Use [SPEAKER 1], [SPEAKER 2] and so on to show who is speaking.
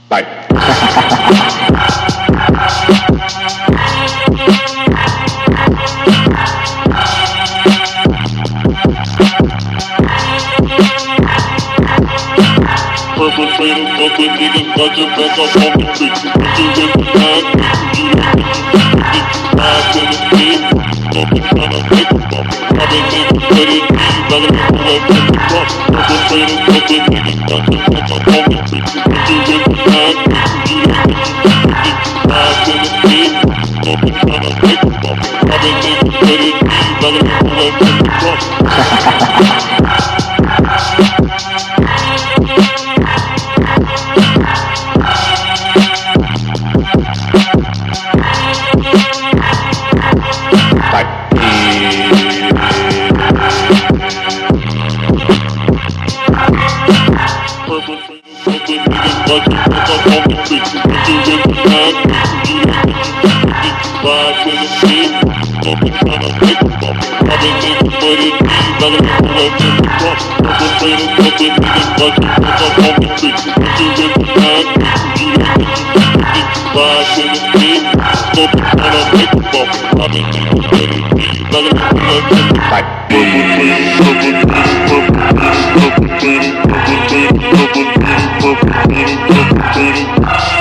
[SPEAKER 1] Bye.
[SPEAKER 2] Perpetrator, fucking niggas, got your back up on the street. Bitches with the nine, you don't get the eyes in the street. Fucking tryna make a bump. I've been thinking that it's easy, like I'm gonna put the truck. Perpetrator, fucking niggas, got your back up on the street. Bitches with the nine, you don't get the eyes in the street. Fucking tryna make a bump. I've been thinking that it's easy, like I'm gonna put the truck. Bye.